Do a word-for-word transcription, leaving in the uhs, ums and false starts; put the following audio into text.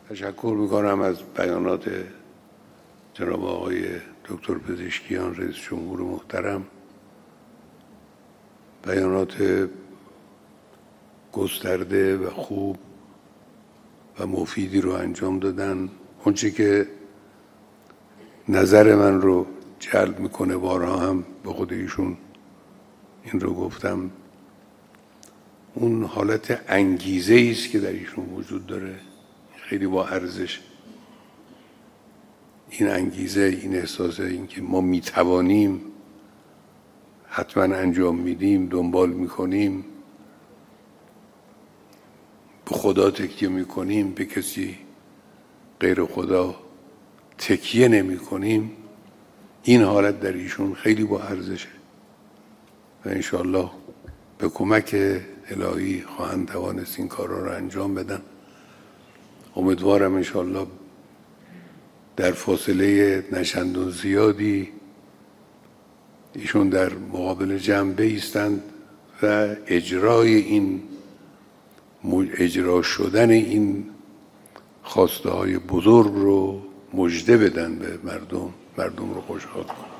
تشکر میکنم از بیانات جناب آقای دکتر پزشکیان رئیس جمهور محترم. بیانات گسترده و خوب و مفیدی رو انجام دادن. اونچه که نظر من رو جلب میکنه، بارها هم به خود ایشون این رو گفتم، اون حالت انگیزه است که در ایشون وجود داره، خیلی با ارزش. این انگیزه، این احساس این که ما میتوانیم، حتما انجام میدیم، دنبال میکنیم، به خدا تکیه میکنیم، به کسی غیر خدا تکیه نمی کنیم، این حالت در ایشون خیلی با ارزشه و انشاءالله به کمک الهی خواهند توانست این کارا رو انجام بدن. امیدوارم انشاءالله در فاصله نچندان زیادی ایشون در مقابل جمع بایستند و اجرای این اجرا شدن این خواسته های بزرگ رو مژده بدن به مردم، مردم رو خوشحال کنن.